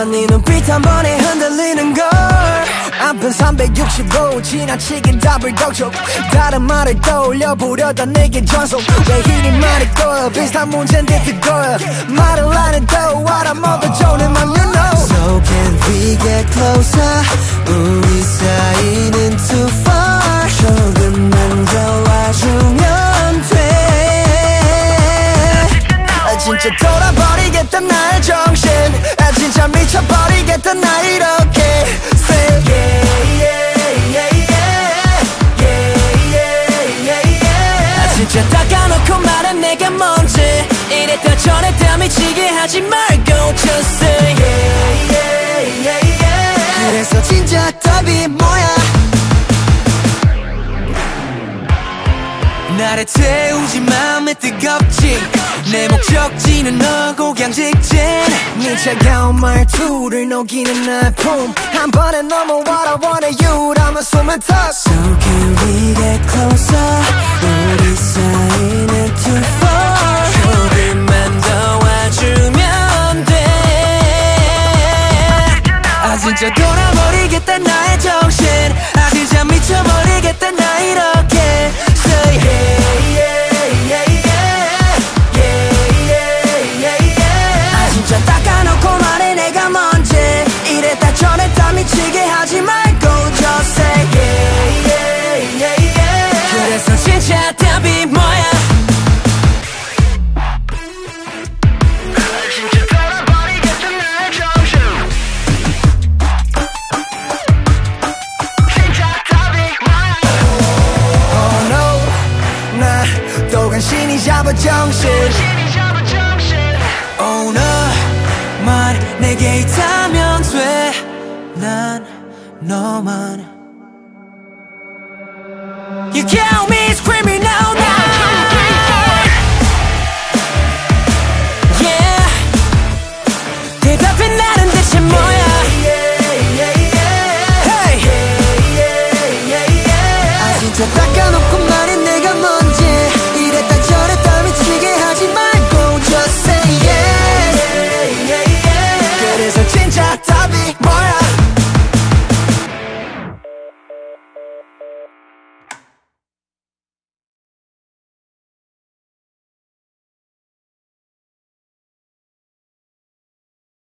난 네 눈빛 한 번에 흔들리는 걸 앞은 365 지나치게 답을 덕적 다른 말을 떠올려 보려다 내게 전속 왜 이리 말이 꼬여 비슷한 문제인데 뜨거워 말을 안 해도 알아먹어 좋은 맘 you know So can we get closer 우리 사이는 too far 조금만 더 와주면 돼 진짜 돌아버리겠다 나의 정신 진짜 미쳐버리겠다 나 이렇게 Say yeah yeah yeah yeah yeah yeah yeah 진짜 닦아놓고 말해 내가 뭔지 이랬다 저랬다 미치게 하지 말고 Just say yeah yeah yeah yeah 그래서 진짜 답이 뭐야 나를 태우지 맘에 뜨겁지 내 목적지는 너고 그냥 직진 네 차가운 말투를 녹이는 나의 품 한 번에 넘어와라 원해 you 라면 숨을 턱 So can we get closer 우리 사이는 too far 조금만 더 와주면 돼 아 진짜 돌아버리겠다 나의 정신 아 진짜 미쳐버리겠다 나 이렇게 Say yeah yeah yeah 진짜 닦아놓고 말해 내가 뭔지 이랬다 저랬다 미치게 하지 말고 Just say yeah yeah yeah yeah 그래서 진짜 답이 뭐야 진짜 돌아버리겠다 나의 정신 진짜 답이 뭐야 Oh no 나 또 간신히 잡아 정신 Oh no 만 내게 있다면 돼 난 너만 You count me